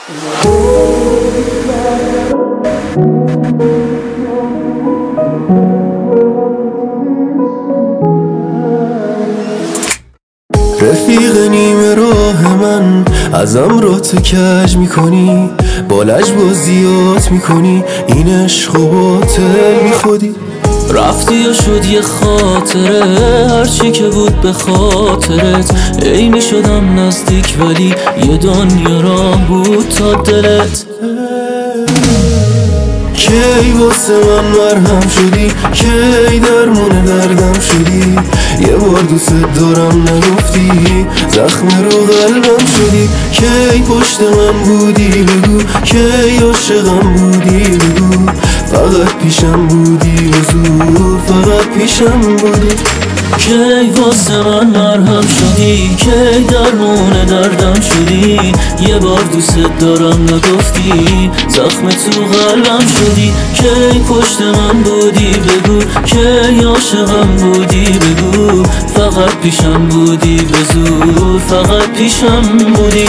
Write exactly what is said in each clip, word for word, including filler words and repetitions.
رفیق نیمه راه من ازم رو تو کج میکنی، با لجبازیات میکنی، این عشق و باطل میخودی. رفتی یا شد یه خاطره، هرچی که بود به خاطرت. عینی شدم نزدیک ولی یه دنیا راه بود تا دلت. کی واسه من مرهم شدی، کی درمون دردم شدی. یه بار دوست دارم نگفتی، زخم رو قلبم شدی. کی پشت من بودی بگو، کی عاشقم بودی بگو. فقط پیشم بودی به زور، فقط پیشم بودی. کی واسه من مرهم شدی، کی درمون دردم شدی. یه بار دوست دارم نگفتی، زخم تو قلبم شدی. کی پشت من بودی بگو، کی عاشقم بودی بگو. فقط پیشم بودی به زور، فقط پیشم بودی.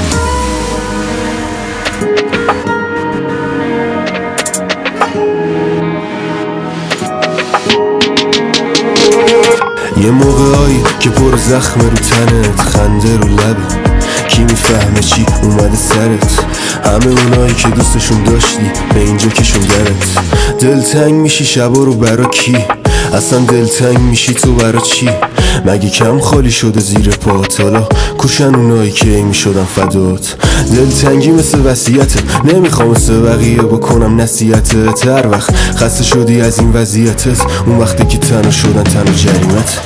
یه موقعایی که پر زخم رو تنت، خنده رو لبت، کی میفهمه چی اومده سرت. همه اونایی که دوستشون داشتی به اینجا کشوندنت. دلتنگ میشی شبا رو برا کی؟ اصلا دلتنگ میشی تو برا چی؟ مگه کم خالی شده زیر پات؟ حالا کوشن اونایی که ای میشدن فدات. دلتنگی مثل وصیتت، نمیخوام مثل بقیه بکنم نصیحتت. هر وقت خسته شدی از این وضعیتت، اون وقتی که تنها شدن تنها جریمت.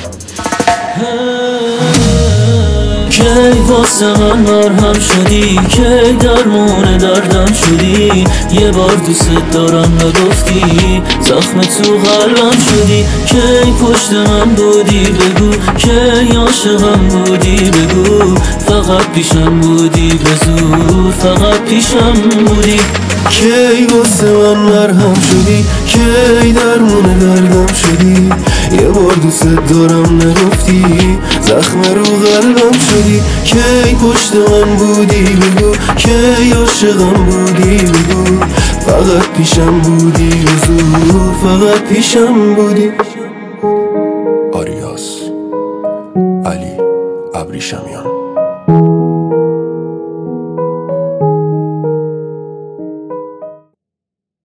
کی واسه من مرهم شدی، کی درمون دردم شدی. یه بار دوست دارم نگفتی، زخم تو قلبم شدی. کی پشت من بودی بگو، کی عاشقم بودی بگو. فقط پیشم بودی به زور، فقط پیشم بودی. کی واسه من مرهم شدی، کی درمون دردم شدی. یه بار دوست دارم نگفتی، زخم رو قلبم شدی. کی پشت من بودی بگو، کی عاشقم بودی بگو. فقط پیشم بودی به زور، فقط پیشم بودی. آریاس علی ابریشمیان.